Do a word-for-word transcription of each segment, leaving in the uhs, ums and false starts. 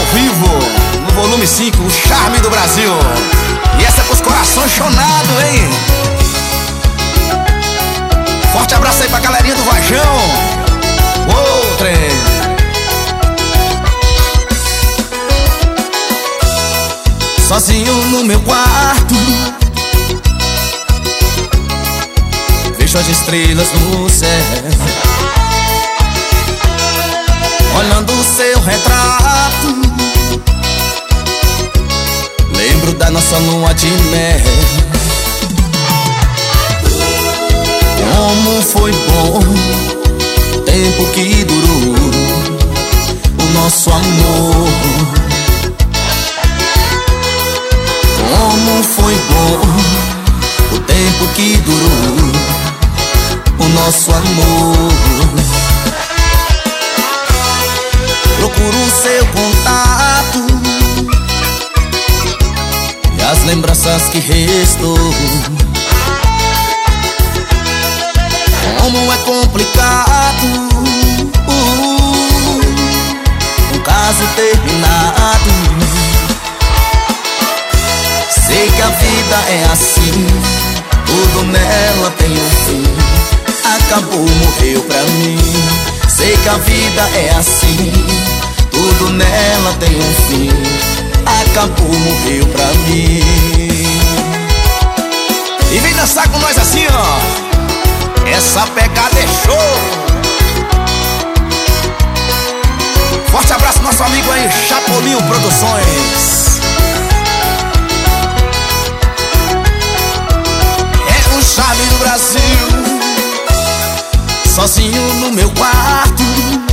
vivo, no volume cinco, o charme do Brasil. E essa é pros corações chonados, hein? Forte abraço aí pra galerinha do Vajão. Ô, trem. Sozinho no meu quarto, vejo as estrelas no céu, olhando o seu retrato, lembro da nossa lua de mel. Como foi bom o tempo que durou o nosso amor. Como foi bom o tempo que durou o nosso amor. Procuro o seu contato e as lembranças que restou. Como é complicado uh, um caso terminado. Sei que a vida é assim, tudo nela tem um fim. Acabou, morreu pra mim. Sei que a vida é assim, tudo nela tem um fim. Acabou, morreu pra mim. E vem dançar com nós assim, ó. Essa pegada é show. Forte abraço nosso amigo aí, Chapolinho Produções. É o charme do Brasil. Sozinho no meu quarto,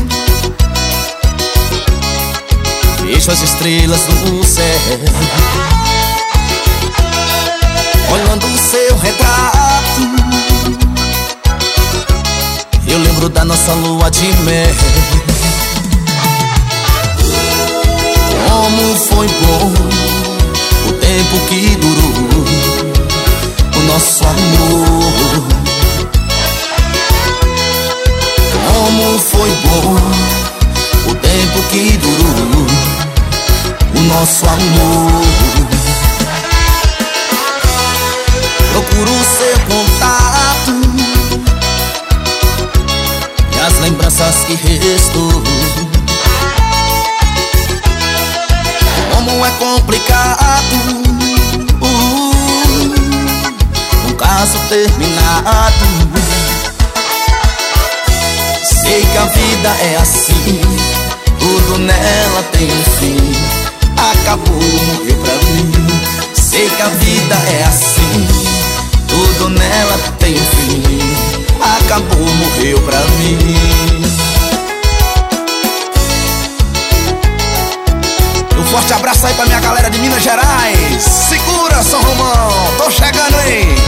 vejo as estrelas no céu, olhando o seu retrato, eu lembro da nossa lua de mel. Como foi bom o tempo que durou o nosso amor. Como foi bom o tempo que durou o nosso amor. Procuro o seu contato e as lembranças que restou. Como é complicado uh, um caso terminado. Sei que a vida é assim, tudo nela tem um fim. Acabou, morreu pra mim. Sei que a vida é assim, tudo nela tem um fim. Acabou, morreu pra mim. Um forte abraço aí pra minha galera de Minas Gerais. Segura, São Romão, tô chegando, hein?